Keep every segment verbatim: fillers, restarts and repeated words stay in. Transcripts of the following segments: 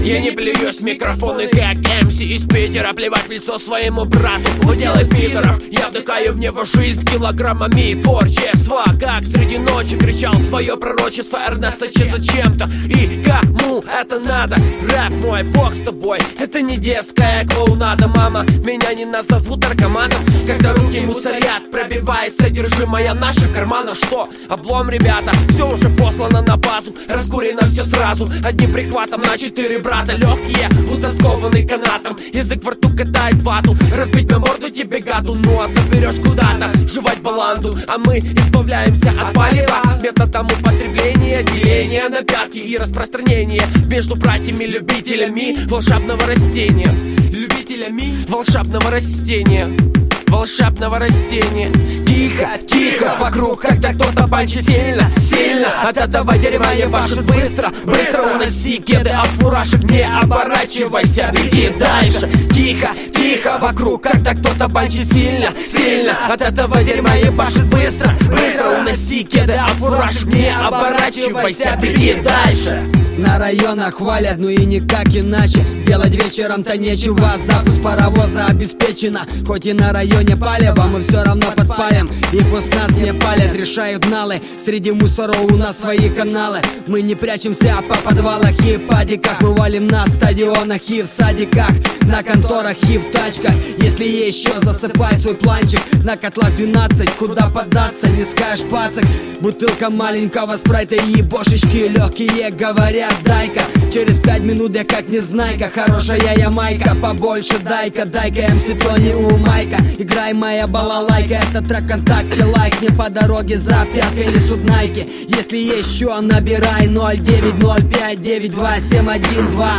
Я не плююсь в микрофоны, как эм си из Питера. Плевать в лицо своему брату, уделай пидоров. Я вдыхаю в него жизнь килограммами творчества. Как среди ночи кричал свое пророчество Эрнесто Че зачем-то. И кому это надо? Рэп мой, бог с тобой. Это не детская клоунада. Мама, меня не назовут наркоманом. Когда руки мусорят, пробивает содержимое наших карманов. Что? Облом, ребята, все уже послано на базу. Раскурено все сразу, одним прихватом на четыре брата. Легкие, утаскованы канатом. Язык во рту катает вату. Разбить мне морду тебе гаду. Ну а заберешь куда-то, жевать баланду. А мы избавляемся от палева методом употребления, деления на пятки и распространения между братьями-любителями волшебного растения. Любителями волшебного растения. Волшебного растения. Тихо, тихо, вокруг, когда кто-то банчит сильно, сильно. От этого дерьма ебашит быстро, быстро уноси кеды от фуражек, не оборачивайся, беги дальше. Тихо, тихо, вокруг, когда кто-то банчит сильно, сильно. От этого дерьма ебашит быстро, быстро уноси кеды от фуражек, не оборачивайся, беги дальше. На районах хвалят, ну и никак иначе. Делать вечером-то нечего, запуск паровоза обеспечено. Хоть и на районе палево, мы все равно подпалим. И пусть нас не палят, решают налы. Среди мусоров у нас свои каналы. Мы не прячемся по подвалах и падиках. Мы валим на стадионах и в садиках, на конторах и в тачках. Если есть что, засыпай свой планчик. На котлах двенадцать, куда податься, не скажешь пацак. Бутылка маленького спрайта и бошечки легкие, говорят, дай-ка. Через пять минут я как незнайка. Хорошая я майка, побольше дай-ка. Дай-ка эм си Тони у майка. Играй моя балалайка, это трек ВКонтакте, лайк. Не по дороге за пяткой несут найки. Если есть что, набирай ноль девять ноль пять девять два семь один два.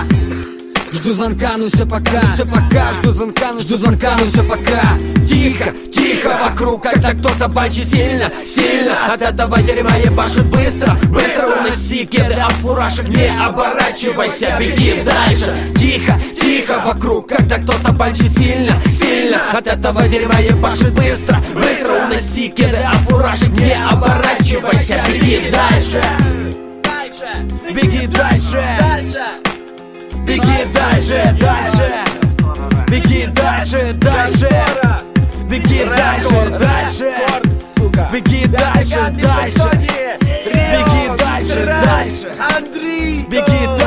Жду звонка, ну все пока, все пока. Жду звонка, ну жду звонка, ну все пока. Тихо, тихо, вокруг, когда кто-то банчит сильно, сильно. От этого дерьма ебашит быстро, быстро уноси кеды от фуражек, не оборачивайся, беги дальше. Тихо, тихо, вокруг, когда кто-то банчит сильно, сильно. От этого дерьма ебашит быстро, быстро уноси кеды от фуражек, не оборачивайся, беги дальше. Беги дальше. Беги дальше, дальше. Беги дальше, дальше. Беги дальше, дальше. Беги дальше, дальше. Беги дальше, дальше. Беги дальше.